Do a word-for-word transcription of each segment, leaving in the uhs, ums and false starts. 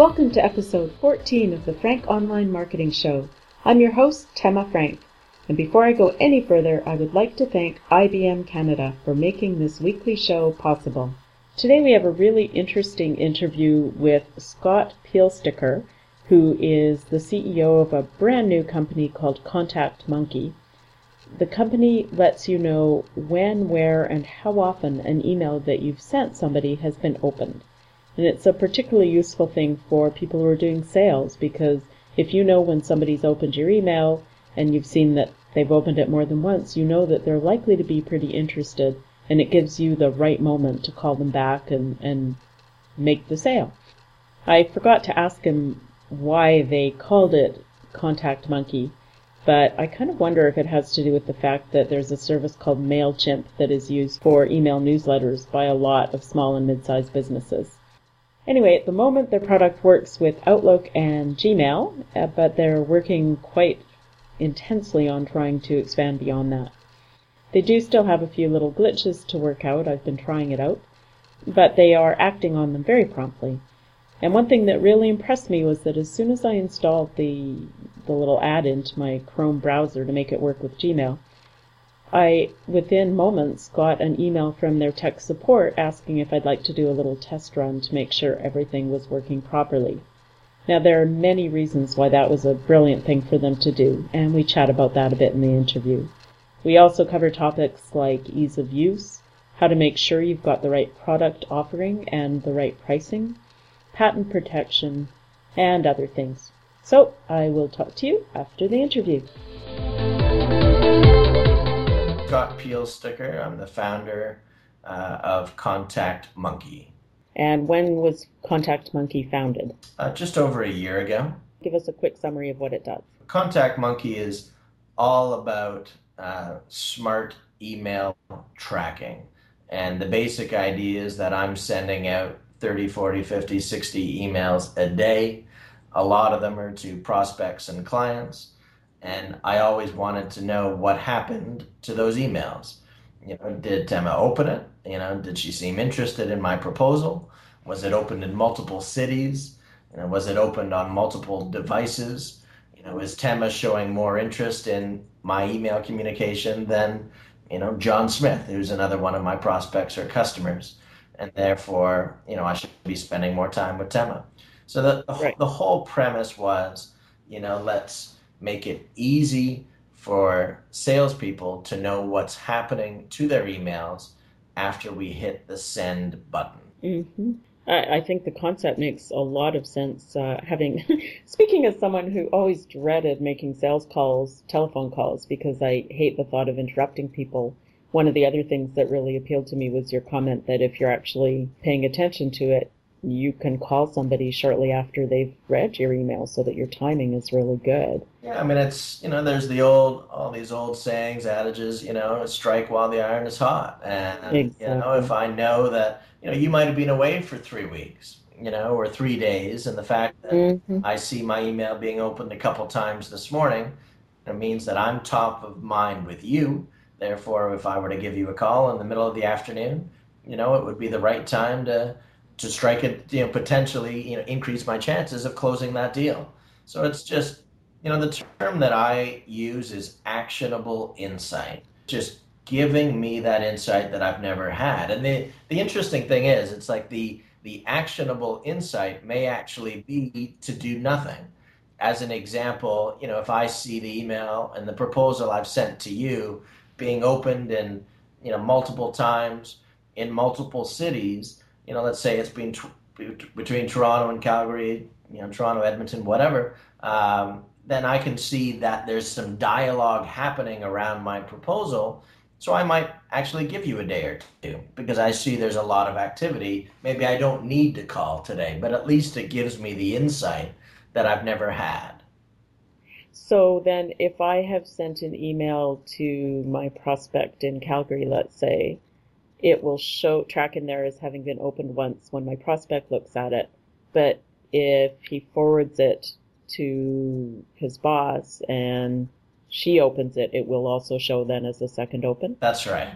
Welcome to episode fourteen of the Frank Online Marketing Show. I'm your host, Tema Frank. And before I go any further, I would like to thank I B M Canada for making this weekly show possible. Today we have a really interesting interview with Scott Pielsticker, who is the C E O of a brand new company called Contact Monkey. The company lets you know when, where, and how often an email that you've sent somebody has been opened. And it's a particularly useful thing for people who are doing sales, because if you know when somebody's opened your email and you've seen that they've opened it more than once, you know that they're likely to be pretty interested, and it gives you the right moment to call them back and, and make the sale. I forgot to ask him why they called it Contact Monkey, but I kind of wonder if it has to do with the fact that there's a service called MailChimp that is used for email newsletters by a lot of small and mid-sized businesses. Anyway, at the moment their product works with Outlook and Gmail, uh, but they're working quite intensely on trying to expand beyond that. They do still have a few little glitches to work out. I've been trying it out, but they are acting on them very promptly. And one thing that really impressed me was that as soon as I installed the the little add-in to my Chrome browser to make it work with Gmail, I, within moments, got an email from their tech support asking if I'd like to do a little test run to make sure everything was working properly. Now, there are many reasons why that was a brilliant thing for them to do, and we chat about that a bit in the interview. We also cover topics like ease of use, how to make sure you've got the right product offering and the right pricing, patent protection, and other things. So, I will talk to you after the interview. Scott Pielsticker. I'm the founder uh, of Contact Monkey. And when was Contact Monkey founded? Uh, just over a year ago. Give us a quick summary of what it does. Contact Monkey is all about uh, smart email tracking. And the basic idea is that I'm sending out thirty, forty, fifty, sixty emails a day. A lot of them are to prospects and clients. And I always wanted to know what happened to those emails. You know, did Tema open it? You know, did she seem interested in my proposal? Was it opened in multiple cities? You know, was it opened on multiple devices? You know, is Tema showing more interest in my email communication than, you know, John Smith, who's another one of my prospects or customers? And therefore, you know, I should be spending more time with Tema. So the, the, right. the whole premise was, you know, let's make it easy for salespeople to know what's happening to their emails after we hit the send button. Mm-hmm. I, I think the concept makes a lot of sense. Uh, having speaking as someone who always dreaded making sales calls, telephone calls, because I hate the thought of interrupting people. One of the other things that really appealed to me was your comment that if you're actually paying attention to it, you can call somebody shortly after they've read your email so that your timing is really good. Yeah, I mean, it's, you know, there's the old, all these old sayings, adages, you know, strike while the iron is hot. And, exactly. you know, if I know that, you know, you might have been away for three weeks, you know, or three days, and the fact that mm-hmm. I see my email being opened a couple times this morning, it means that I'm top of mind with you. Therefore, if I were to give you a call in the middle of the afternoon, you know, it would be the right time to to strike it, you know, potentially, you know, increase my chances of closing that deal. So it's just, you know, the term that I use is actionable insight, just giving me that insight that I've never had. And the, the interesting thing is, it's like the, the actionable insight may actually be to do nothing. As an example, you know, if I see the email and the proposal I've sent to you being opened in, you know, multiple times in multiple cities, you know, let's say it's been tr- between Toronto and Calgary, you know, Toronto, Edmonton, whatever, um, then I can see that there's some dialogue happening around my proposal. So I might actually give you a day or two because I see there's a lot of activity. Maybe I don't need to call today, but at least it gives me the insight that I've never had. So then if I have sent an email to my prospect in Calgary, let's say, it will show, track in there as having been opened once when my prospect looks at it. But if he forwards it to his boss and she opens it, it will also show then as a second open? That's right.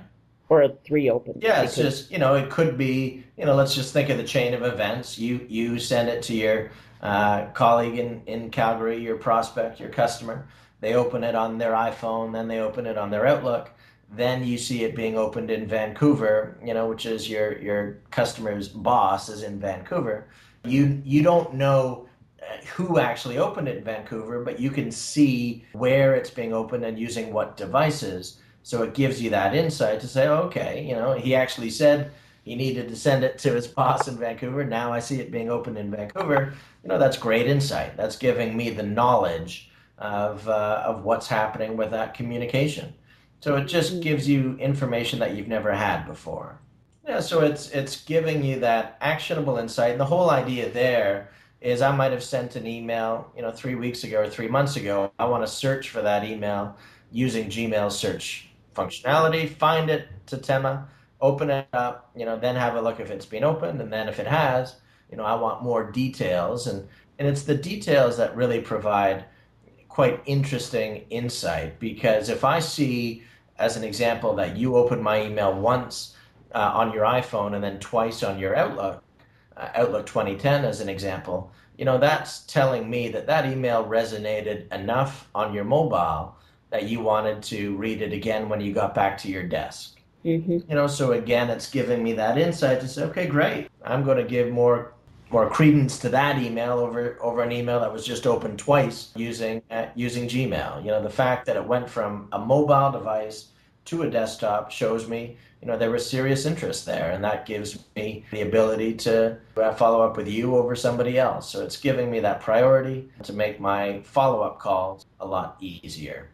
Or three open. Yeah, it's Because just, you know, it could be, you know, let's just think of the chain of events. You you send it to your uh, colleague in, in Calgary, your prospect, your customer. They open it on their iPhone, then they open it on their Outlook. Then you see it being opened in Vancouver, you know, which is your your customer's boss is in Vancouver. You you don't know uh, who actually opened it in Vancouver, but you can see where it's being opened and using what devices. So it gives you that insight to say, oh, okay, you know, he actually said he needed to send it to his boss in Vancouver. Now I see it being opened in Vancouver. You know, that's great insight. That's giving me the knowledge of uh, of what's happening with that communication. So it just mm, gives you information that you've never had before. Yeah, so it's it's giving you that actionable insight. And the whole idea there is I might have sent an email, you know, three weeks ago or three months ago. I want to search for that email using Gmail's search functionality, find it to Tema, open it up, you know, then have a look if it's been opened, and then if it has, you know, I want more details, and and it's the details that really provide quite interesting insight because if I see, as an example, that you open my email once uh, on your iPhone and then twice on your Outlook, uh, Outlook twenty ten as an example, you know, that's telling me that that email resonated enough on your mobile that you wanted to read it again when you got back to your desk. hmm You know, so again, it's giving me that insight to say, okay, great. I'm going to give more more credence to that email over over an email that was just opened twice using uh, using Gmail. You know, the fact that it went from a mobile device to a desktop shows me, you know, there was serious interest there, and that gives me the ability to uh, follow up with you over somebody else. So it's giving me that priority to make my follow-up calls a lot easier.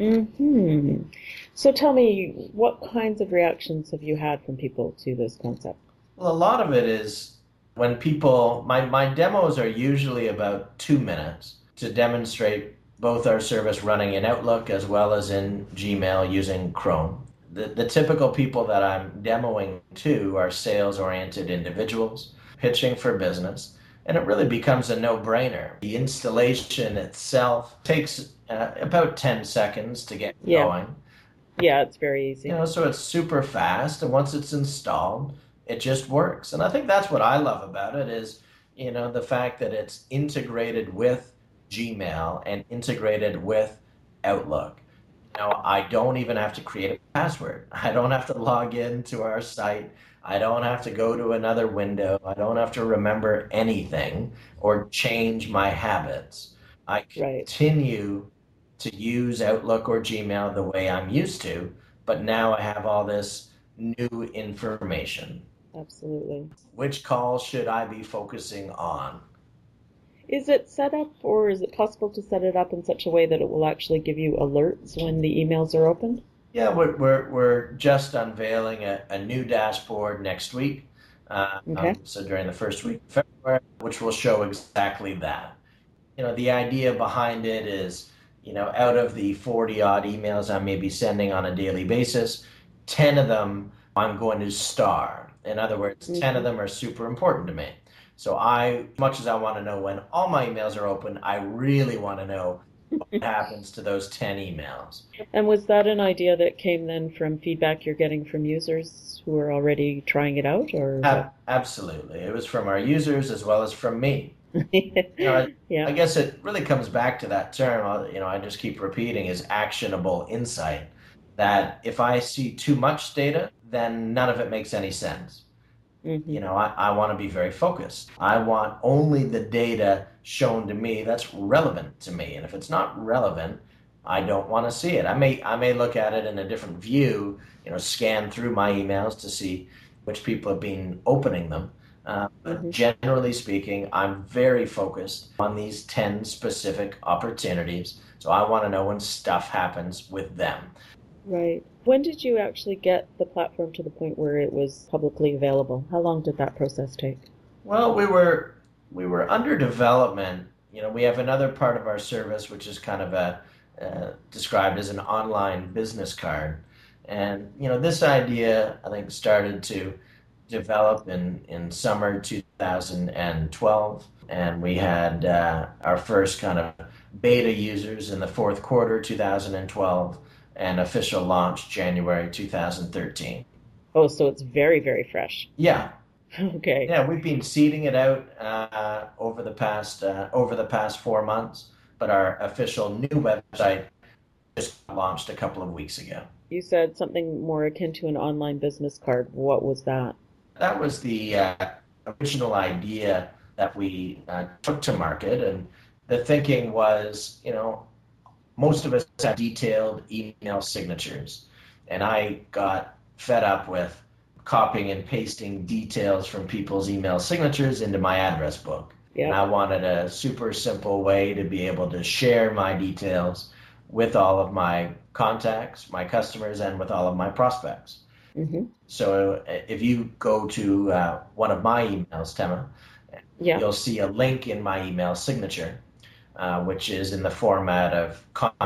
hmm So tell me, what kinds of reactions have you had from people to this concept? Well, a lot of it is when people, my, my demos are usually about two minutes to demonstrate both our service running in Outlook as well as in Gmail using Chrome. The, the typical people that I'm demoing to are sales oriented individuals pitching for business, and it really becomes a no brainer. The installation itself takes uh, about ten seconds to get Yeah, going. yeah, it's very You easy. know, so it's super fast, and once it's installed, it just works. And I think that's what I love about it is, you know, the fact that it's integrated with Gmail and integrated with Outlook. Now, I don't even have to create a password. I don't have to log in to our site. I don't have to go to another window. I don't have to remember anything or change my habits. I Right, continue to use Outlook or Gmail the way I'm used to, but now I have all this new information. absolutely. Which calls should I be focusing on? Is it set up, or is it possible to set it up in such a way that it will actually give you alerts when the emails are opened? Yeah, we're we're, we're just unveiling a, a new dashboard next week. Okay. Um, so during the first week of February, which will show exactly that. You know, the idea behind it is, you know, out of the forty odd emails I may be sending on a daily basis, ten of them I'm going to star. In other words, ten of hmm them are super important to me. So I, as much as I want to know when all my emails are open, I really want to know what happens to those ten emails. And was that an idea that came then from feedback you're getting from users who are already trying it out, or is Ab- that? absolutely. It was from our users as well as from me. You know, I, Yeah. I guess it really comes back to that term, uh, you know, I just keep repeating is actionable insight. That if I see too much data, then none of it makes any sense. hmm You know, I, I want to be very focused. I want only the data shown to me that's relevant to me. And if it's not relevant, I don't want to see it. I may I may look at it in a different view, you know, scan through my emails to see which people have been opening them. Uh, but hmm generally speaking, I'm very focused on these ten specific opportunities. So I want to know when stuff happens with them. Right. When did you actually get the platform to the point where it was publicly available? How long did that process take? Well, we were we were under development. You know, we have another part of our service which is kind of a uh, described as an online business card, and you know, this idea I think started to develop in in summer two thousand twelve, and we had uh, our first kind of beta users in the fourth quarter two thousand twelve, and official launch January two thousand thirteen. Oh, so it's very, very fresh. Yeah, Okay. yeah, we've been seeding it out uh, over the past uh, over the past four months, but our official new website just launched a couple of weeks ago. You said something more akin to an online business card. What was that? That was the uh, original idea that we uh, took to market, and the thinking was, you know, most of us have detailed email signatures, and I got fed up with copying and pasting details from people's email signatures into my address book. And Yep. I wanted a super simple way to be able to share my details with all of my contacts, my customers, and with all of my prospects. Hmm. So uh, if you go to uh, one of my emails, Tema, Yeah. you'll see a link in my email signature, uh, which is in the format of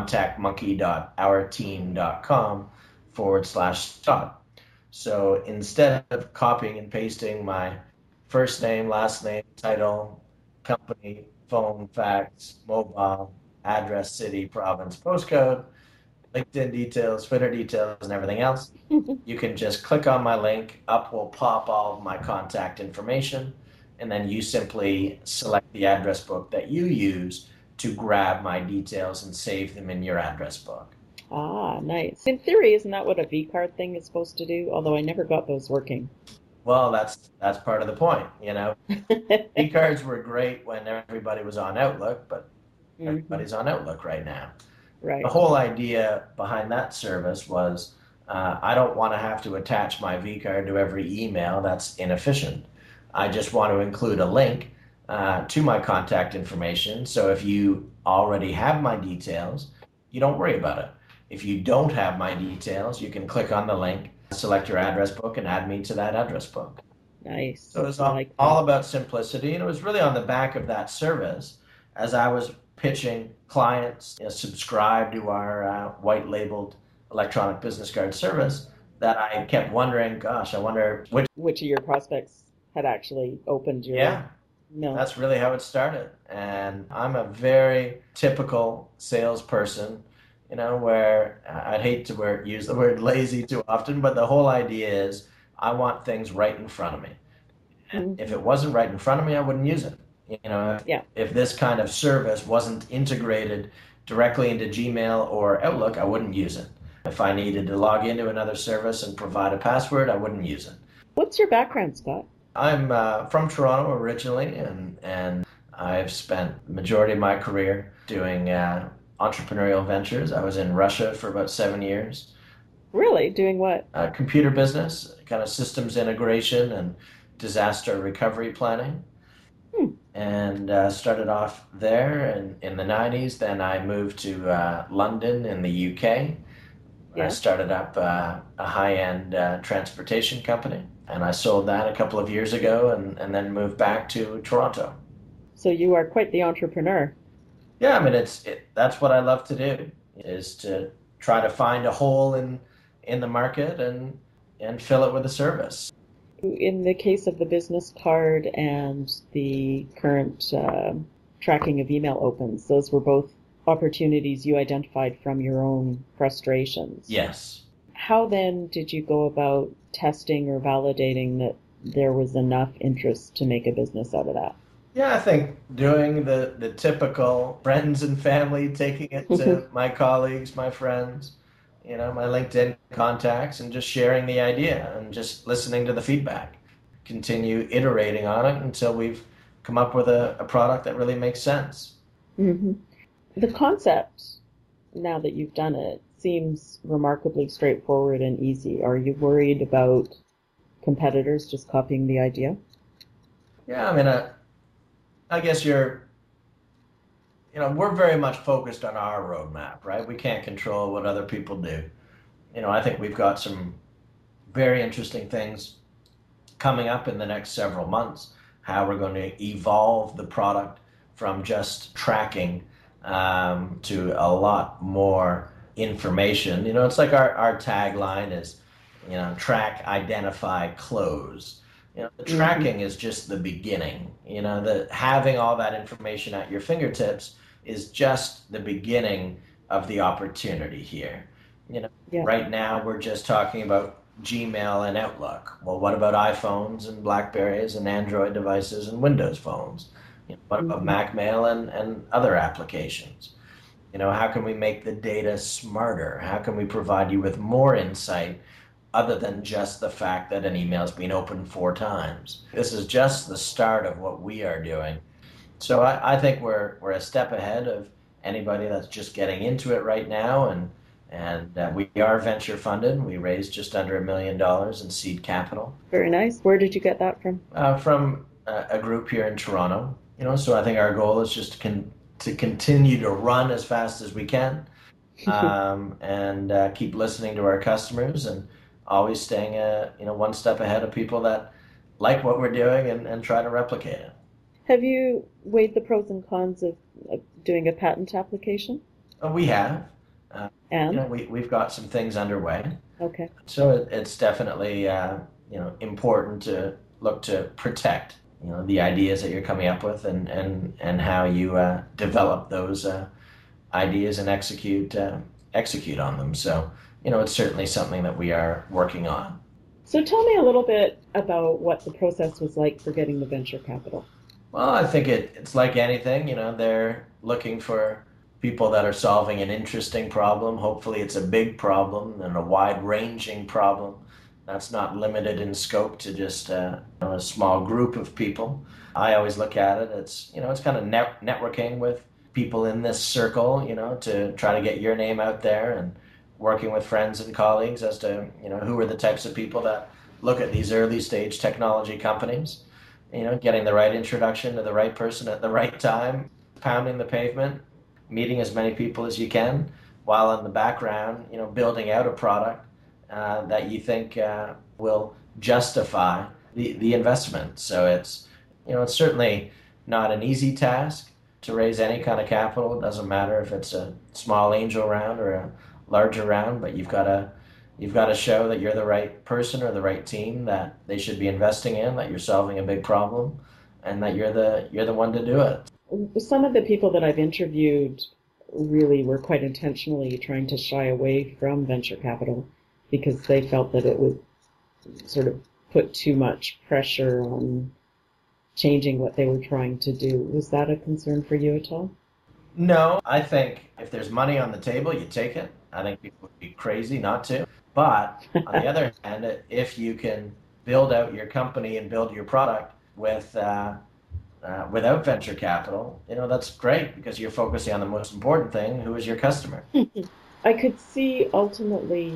contactmonkey.ourteam.com forward slash stop. So instead of copying and pasting my first name, last name, title, company, phone, fax, mobile, address, city, province, postcode, LinkedIn details, Twitter details, and everything else, you can just click on my link. Up will pop all of my contact information, and then you simply select the address book that you use to grab my details and save them in your address book. Ah, nice. In theory, isn't that what a V card thing is supposed to do? Although I never got those working. Well, that's that's part of the point, you know. E cards were great when everybody was on Outlook, but Hmm. everybody's on Outlook right now. The Right. whole idea behind that service was uh, I don't want to have to attach my V card to every email. That's inefficient. I just want to include a link uh, to my contact information. So if you already have my details, you don't worry about it. If you don't have my details, you can click on the link, select your address book, and add me to that address book. So Nice. it was I all, like that. all about simplicity, and it was really on the back of that service as I was pitching clients, you know, subscribe to our uh, white labeled electronic business card service that I kept wondering, gosh, I wonder which. Which of your prospects had actually opened your Yeah, no. that's really how it started. And I'm a very typical salesperson, you know, where I'd hate to wear, use the word lazy too often, but the whole idea is I want things right in front of me. If Hmm. it wasn't right in front of me, I wouldn't use it. You know, if, Yeah. if this kind of service wasn't integrated directly into Gmail or Outlook, I wouldn't use it. If I needed to log into another service and provide a password, I wouldn't use it. What's your background, Scott? I'm uh, from Toronto originally, and and I've spent the majority of my career doing uh, entrepreneurial ventures. I was in Russia for about seven years. Really? Doing what? Uh, computer business, kind of systems integration and disaster recovery planning. Hmm. And uh, started off there in, in the nineties. Then I moved to uh, London in the U K. I Yeah. started up uh, a high end uh, transportation company, and I sold that a couple of years ago, and, and then moved back to Toronto. So you are quite the entrepreneur. Yeah, I mean, it's it, that's what I love to do is to try to find a hole in in the market and and fill it with a service. In the case of the business card and the current uh, tracking of email opens, those were both opportunities you identified from your own frustrations. Yes. How then did you go about testing or validating that there was enough interest to make a business out of that? Yeah, I think doing the, the typical friends and family, taking it to my colleagues, my friends, you know, my LinkedIn contacts, and just sharing the idea and just listening to the feedback. Continue iterating on it until we've come up with a, a product that really makes sense. Hmm. The concept, now that you've done it, seems remarkably straightforward and easy. Are you worried about competitors just copying the idea? Yeah, I mean, I, I guess you're, you know, we're very much focused on our roadmap, right? We can't control what other people do. You know, I think we've got some very interesting things coming up in the next several months, how we're going to evolve the product from just tracking um, to a lot more information. You know, it's like our, our tagline is, you know, track, identify, close. You know, the Hmm. tracking is just the beginning. You know, the having all that information at your fingertips is just the beginning of the opportunity here. You know, Yeah. right now we're just talking about Gmail and Outlook. Well, what about iPhones and Blackberries and Android devices and Windows phones? You know, what about Mm-hmm. Mac Mail and, and other applications? You know, how can we make the data smarter? How can we provide you with more insight other than just the fact that an email's been opened four times? This is just the start of what we are doing. So I, I think we're we're a step ahead of anybody that's just getting into it right now, and and uh, we are venture funded. We raised just under a million dollars in seed capital Very nice. Where did you get that from? uh, from a, a group here in Toronto. You know, so I think our goal is just to con- to continue to run as fast as we can, um, and uh, keep listening to our customers and always staying a you know one step ahead of people that like what we're doing and, and try to replicate it. Have you weighed the pros and cons of, of doing a patent application? Uh, we have, uh, you And know, we we've got some things underway, okay, so it, it's definitely uh, you know important to look to protect you know the ideas that you're coming up with and and and how you uh, develop those uh, ideas and execute uh, execute on them. So you know, it's certainly something that we are working on. so tell me a little bit about what the process was like for getting the venture capital. Well, I think it, it's like anything, you know, they're looking for people that are solving an interesting problem. Hopefully, it's a big problem and a wide ranging problem that's not limited in scope to just uh, you know, a small group of people. I always look at it, it's, you know, it's kind of net- networking with people in this circle, you know, to try to get your name out there and working with friends and colleagues as to, you know, who are the types of people that look at these early stage technology companies, you know, getting the right introduction to the right person at the right time, pounding the pavement, meeting as many people as you can, while in the background, you know, building out a product uh, that you think uh, will justify the, the investment. So it's, you know, it's certainly not an easy task to raise any kind of capital. It doesn't matter if it's a small angel round or a larger round, but you've got to You've got to show that you're the right person or the right team that they should be investing in, that you're solving a big problem, and that you're the you're the one to do it. Some of the people that I've interviewed really were quite intentionally trying to shy away from venture capital because they felt that it would sort of put too much pressure on changing what they were trying to do. Was that a concern for you at all? No, I think if there's money on the table, you take it. I think people would be crazy not to. But on the other hand, if you can build out your company and build your product with uh, uh, without venture capital, you know that's great because you're focusing on the most important thing, who is your customer. I could see ultimately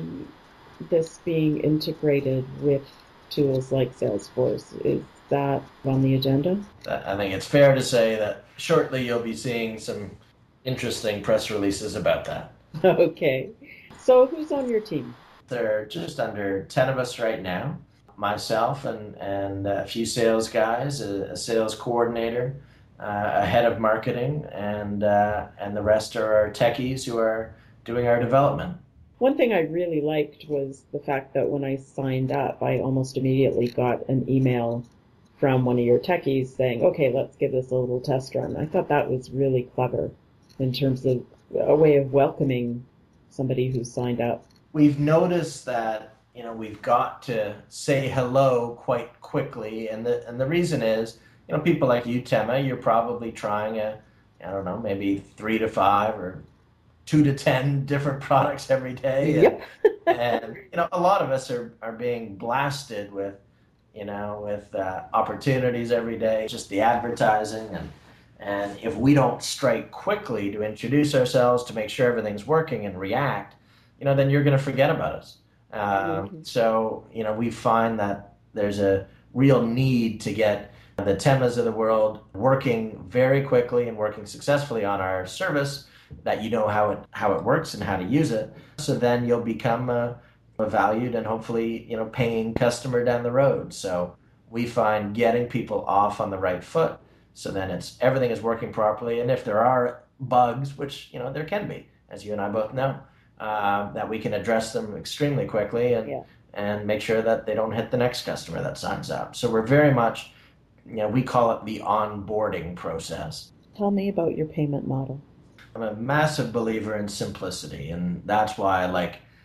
this being integrated with tools like Salesforce. Is that on the agenda? I think it's fair to say that shortly you'll be seeing some interesting press releases about that. Okay. So who's on your team? There are just under ten of us right now. Myself and, and a few sales guys, a, a sales coordinator, uh, a head of marketing, and, uh, and the rest are our techies who are doing our development. One thing I really liked was the fact that when I signed up, I almost immediately got an email from one of your techies saying, okay, let's give this a little test run. I thought that was really clever in terms of a way of welcoming somebody who signed up. We've noticed that you know we've got to say hello quite quickly, and the and the reason is you know people like you, Tema, you're probably trying a I don't know maybe three to five or two to ten different products every day, and Yep. and you know a lot of us are are being blasted with you know with uh, opportunities every day, just the advertising and. And if we don't strike quickly to introduce ourselves, to make sure everything's working and react, you know, then you're going to forget about us. Um, Mm-hmm. so, you know, we find that there's a real need to get the Temas of the world working very quickly and working successfully on our service, that you know how it how it works and how to use it. So then you'll become a, a valued and hopefully, you know, paying customer down the road. So we find getting people off on the right foot. So then it's everything is working properly. And if there are bugs, which, you know, there can be, as you and I both know, uh, that we can address them extremely quickly and Yeah. and make sure that they don't hit the next customer that signs up. So we're very much, you know, we call it the onboarding process. Tell me about your payment model. I'm a massive believer in simplicity, and that's why I like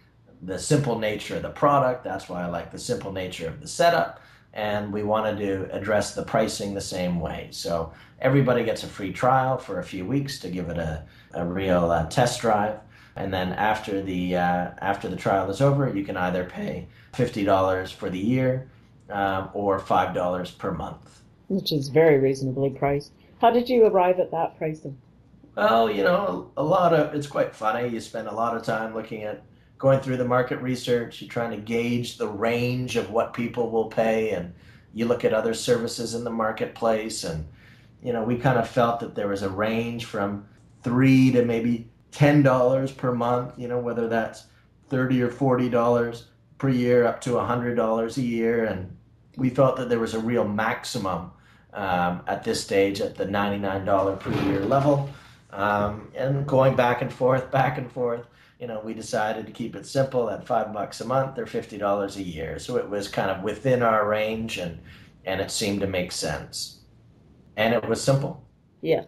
the simple nature of the product. That's why I like the simple nature of the setup. And we wanted to address the pricing the same way. So everybody gets a free trial for a few weeks to give it a, a real uh, test drive. And then after the uh, after the trial is over, you can either pay fifty dollars for the year um, or five dollars per month. Which is very reasonably priced. How did you arrive at that pricing? Well, you know, a lot of it's quite funny. You spend a lot of time looking at going through the market research. You're trying to gauge the range of what people will pay, and you look at other services in the marketplace. And you know, we kind of felt that there was a range from three to maybe ten dollars per month. You know, whether that's thirty or forty dollars per year, up to a hundred dollars a year. And we felt that there was a real maximum um, at this stage at the ninety-nine dollars per year level. Um, and going back and forth, back and forth, you know, we decided to keep it simple at five bucks a month or fifty dollars a year. So it was kind of within our range, and, and it seemed to make sense. And it was simple. Yes.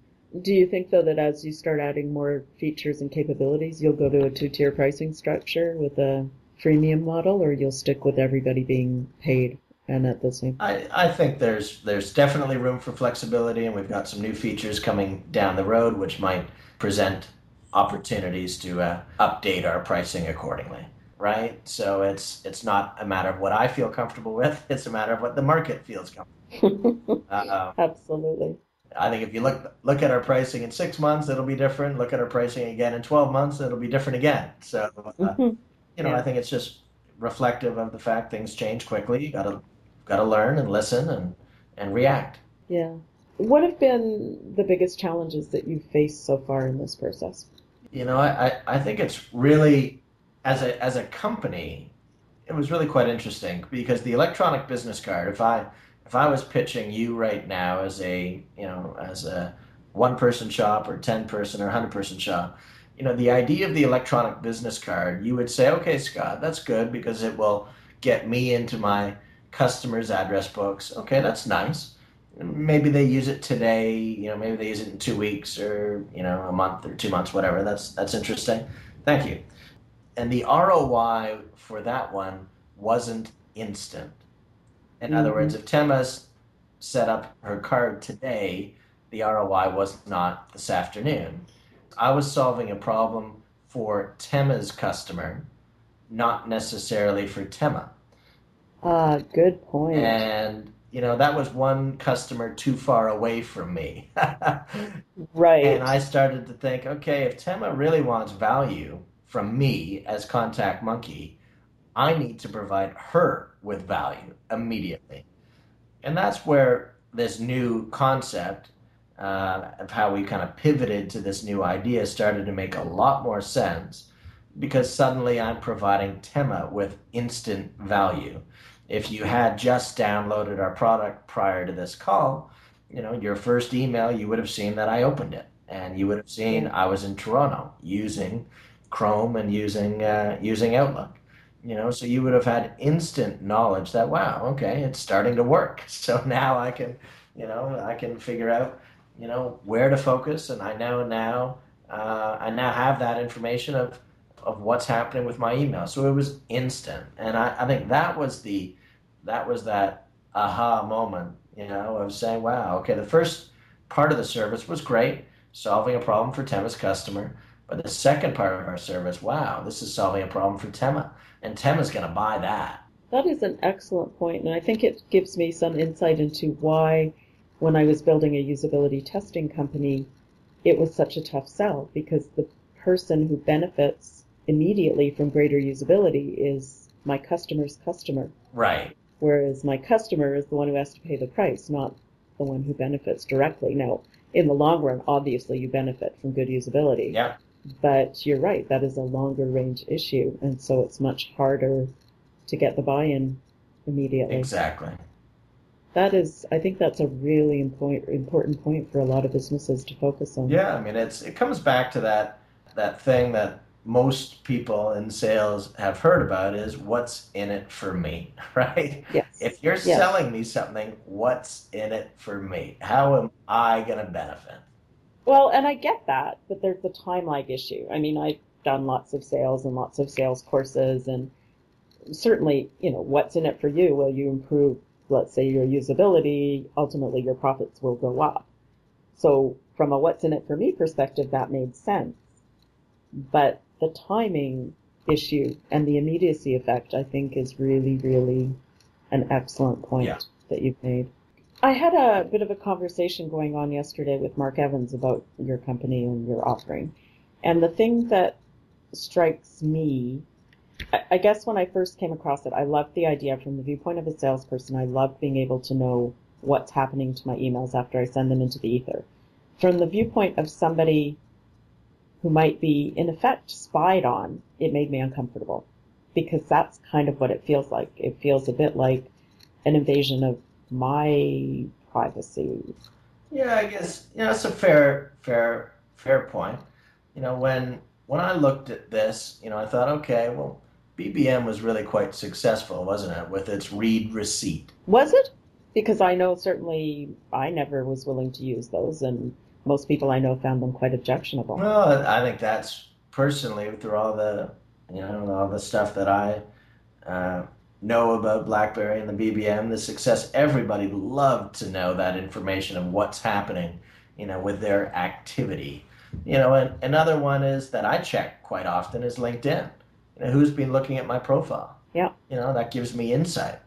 Do you think, though, that as you start adding more features and capabilities, you'll go to a two-tier pricing structure with a freemium model, or you'll stick with everybody being paid? And at the same I, I think there's there's definitely room for flexibility, and we've got some new features coming down the road which might present opportunities to uh, update our pricing accordingly, right? So it's it's not a matter of what I feel comfortable with, it's a matter of what the market feels comfortable. uh, Absolutely. I think if you look look at our pricing in six months, it'll be different. Look at our pricing again in twelve months, it'll be different again. So, uh, mm-hmm. you know, yeah. I think it's just reflective of the fact things change quickly. You gotta got to learn and listen and, and react. Yeah. What have been the biggest challenges that you've faced so far in this process? You know, I, I think it's really, as a as a company, it was really quite interesting because the electronic business card, if I if I was pitching you right now as a, you know, as a one person shop or ten person or one hundred person shop, you know, the idea of the electronic business card, you would say, okay, Scott, that's good because it will get me into my customers' address books. Okay, that's nice. Maybe they use it today, you know, maybe they use it in two weeks or, you know, a month or two months, whatever. That's that's interesting. Thank you. And the R O I for that one wasn't instant. In mm-hmm. other words, if Tema set up her card today, the R O I was not this afternoon. I was solving a problem for Tema's customer, not necessarily for Tema. Ah, uh, good point. And, you know, that was one customer too far away from me. Right. And I started to think, okay, if Tema really wants value from me as Contact Monkey, I need to provide her with value immediately. And that's where this new concept uh, of how we kind of pivoted to this new idea started to make a lot more sense, because suddenly I'm providing Tema with instant value. If you had just downloaded our product prior to this call, you know, your first email, you would have seen that I opened it, and you would have seen I was in Toronto using Chrome and using uh, using Outlook. You know, so you would have had instant knowledge that, wow, okay, it's starting to work. So now I can, you know, I can figure out, you know, where to focus, and I know now, uh, I now have that information of of what's happening with my email. So it was instant, and I, I think that was the that was that aha moment, you know, of saying, wow, okay, the first part of the service was great, solving a problem for Tema's customer, but the second part of our service, wow, this is solving a problem for Tema, and Tema's going to buy that. That is an excellent point, and I think it gives me some insight into why, when I was building a usability testing company, it was such a tough sell, because the person who benefits immediately from greater usability is my customer's customer. Right. Whereas my customer is the one who has to pay the price, not the one who benefits directly. Now, in the long run, obviously you benefit from good usability. Yeah. But you're right, that is a longer range issue, and so it's much harder to get the buy-in immediately. Exactly. That is, I think that's a really important important point for a lot of businesses to focus on. Yeah, I mean, it's it comes back to that that thing that most people in sales have heard about is what's in it for me, right? Yes. If you're yes. selling me something, what's in it for me? How am I going to benefit? Well, and I get that, but there's the time lag issue. I mean, I done lots of sales and lots of sales courses, and certainly, you know, what's in it for you? Will you improve, let's say, your usability? Ultimately, your profits will go up. So from a what's in it for me perspective, that made sense. But the timing issue and the immediacy effect, I think, is really, really an excellent point yeah. that you've made. I had a bit of a conversation going on yesterday with Mark Evans about your company and your offering. And the thing that strikes me, I guess when I first came across it, I loved the idea from the viewpoint of a salesperson. I loved being able to know what's happening to my emails after I send them into the ether. From the viewpoint of somebody who might be, in effect, spied on, it made me uncomfortable, because that's kind of what it feels like. It feels a bit like an invasion of my privacy. Yeah, I guess, you know, it's a fair, fair, fair point. You know, when when I looked at this, you know, I thought, okay, well, B B M was really quite successful, wasn't it, with its read receipt? Was it? Because I know certainly I never was willing to use those, and most people I know found them quite objectionable. Well, I think that's personally, through all the, you know, all the stuff that I uh, know about BlackBerry and the B B M, the success, everybody loved to know that information of what's happening, you know, with their activity. You know, and another one is that I check quite often is LinkedIn. You know, who's been looking at my profile? Yeah. You know, that gives me insight.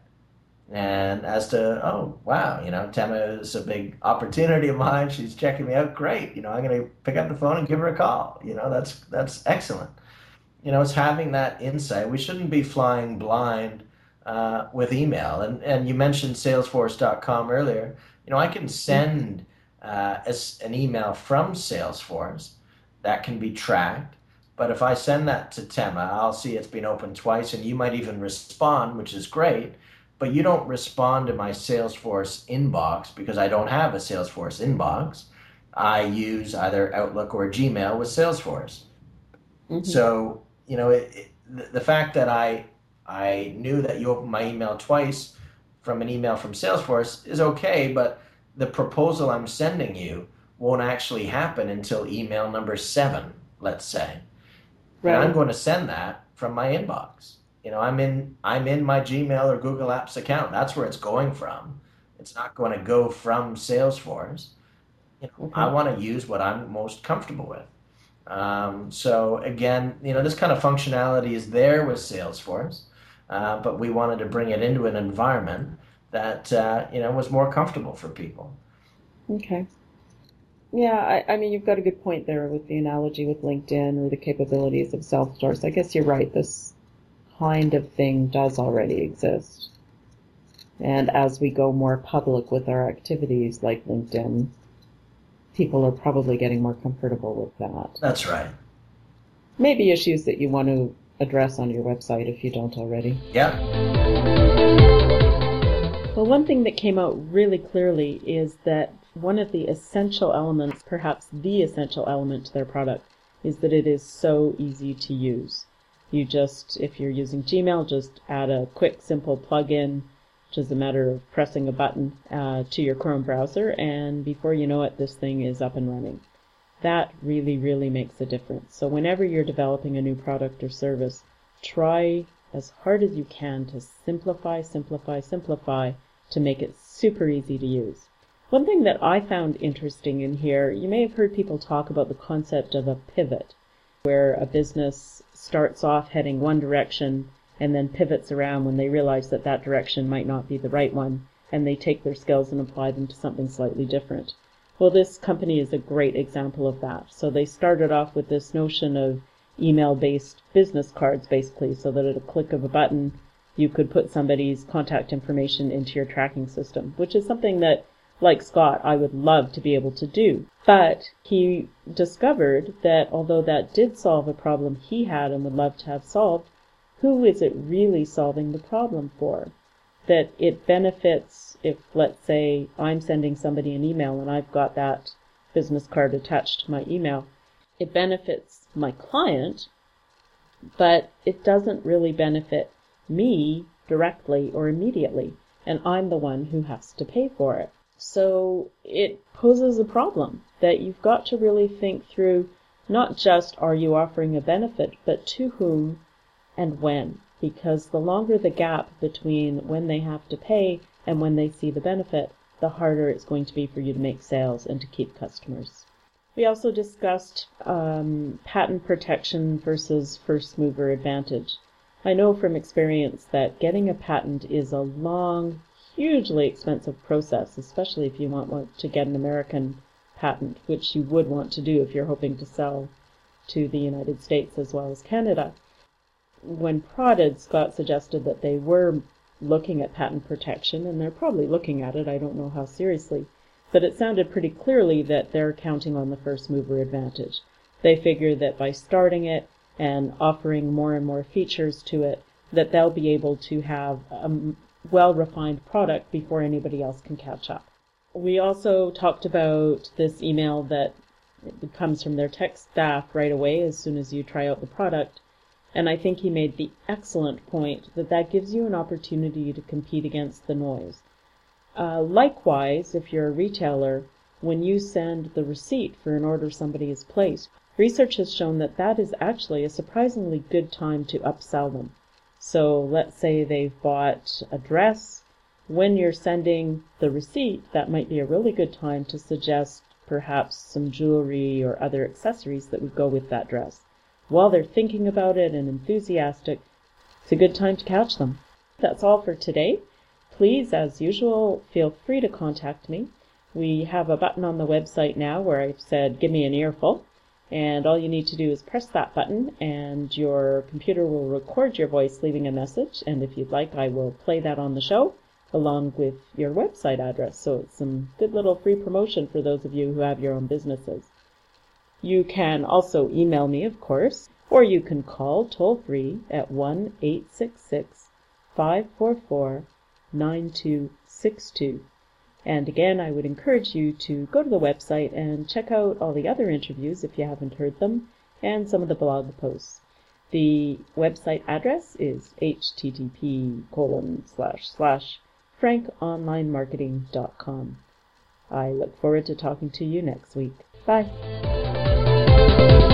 And as to, oh, wow, you know, Tema is a big opportunity of mine. She's checking me out. Great. You know, I'm going to pick up the phone and give her a call. You know, that's that's excellent. You know, it's having that insight. We shouldn't be flying blind uh, with email. And, and you mentioned Salesforce dot com earlier. You know, I can send uh, a, an email from Salesforce that can be tracked. But if I send that to Tema, I'll see it's been opened twice, and you might even respond, which is great. But you don't respond to my Salesforce inbox because I don't have a Salesforce inbox. I use either Outlook or Gmail with Salesforce. Mm-hmm. So, you know, it, it, the fact that I I knew that you opened my email twice from an email from Salesforce is okay, but the proposal I'm sending you won't actually happen until email number seven, let's say. Right. And I'm going to send that from my inbox. You know, I'm in I'm in my Gmail or Google Apps account. That's where it's going from. It's not going to go from Salesforce. You know, okay. I want to use what I'm most comfortable with. Um, so again, you know, this kind of functionality is there with Salesforce, uh, but we wanted to bring it into an environment that uh, you know was more comfortable for people. Okay. Yeah, I, I mean, you've got a good point there with the analogy with LinkedIn or the capabilities of Salesforce. I guess you're right. This kind of thing does already exist. And as we go more public with our activities like LinkedIn, people are probably getting more comfortable with that. That's right. Maybe issues that you want to address on your website if you don't already. Yeah. Well, one thing that came out really clearly is that one of the essential elements, perhaps the essential element to their product, is that it is so easy to use. You just, if you're using Gmail, just add a quick, simple plugin, which is a matter of pressing a button uh, to your Chrome browser, and before you know it, this thing is up and running. That really, really makes a difference. So whenever you're developing a new product or service, try as hard as you can to simplify, simplify, simplify to make it super easy to use. One thing that I found interesting in here, you may have heard people talk about the concept of a pivot, where a business starts off heading one direction and then pivots around when they realize that that direction might not be the right one, and they take their skills and apply them to something slightly different. Well, this company is a great example of that. So they started off with this notion of email-based business cards, basically, so that at a click of a button, you could put somebody's contact information into your tracking system, which is something that, like Scott, I would love to be able to do. But he discovered that although that did solve a problem he had and would love to have solved, who is it really solving the problem for? That it benefits if, let's say, I'm sending somebody an email and I've got that business card attached to my email. It benefits my client, but it doesn't really benefit me directly or immediately, and I'm the one who has to pay for it. So it poses a problem that you've got to really think through Not just are you offering a benefit, but to whom and when, because the longer the gap between when they have to pay and when they see the benefit, the harder it's going to be for you to make sales and to keep customers. We also discussed um, patent protection versus first mover advantage. I know from experience that getting a patent is a long, hugely expensive process, especially if you want to get an American patent, which you would want to do if you're hoping to sell to the United States as well as Canada. When prodded, Scott suggested that they were looking at patent protection, and they're probably looking at it, I don't know how seriously, but it sounded pretty clearly that they're counting on the first mover advantage. They figure that by starting it and offering more and more features to it, that they'll be able to have a well-refined product before anybody else can catch up. We also talked about this email that comes from their tech staff right away as soon as you try out the product, and I think he made the excellent point that that gives you an opportunity to compete against the noise. Uh, likewise, if you're a retailer, when you send the receipt for an order somebody has placed, research has shown that that is actually a surprisingly good time to upsell them. So let's say they've bought a dress. When you're sending the receipt, that might be a really good time to suggest perhaps some jewelry or other accessories that would go with that dress. While they're thinking about it and enthusiastic, it's a good time to catch them. That's all for today. Please, as usual, feel free to contact me. We have a button on the website now where I've said, give me an earful. And all you need to do is press that button and your computer will record your voice leaving a message. And if you'd like, I will play that on the show along with your website address. So it's some good little free promotion for those of you who have your own businesses. You can also email me, of course, or you can call toll-free at one eight six six, five four four, nine two six two. And again, I would encourage you to go to the website and check out all the other interviews if you haven't heard them, and some of the blog posts. The website address is http colon slash slash frankonlinemarketing dot com. I look forward to talking to you next week. Bye.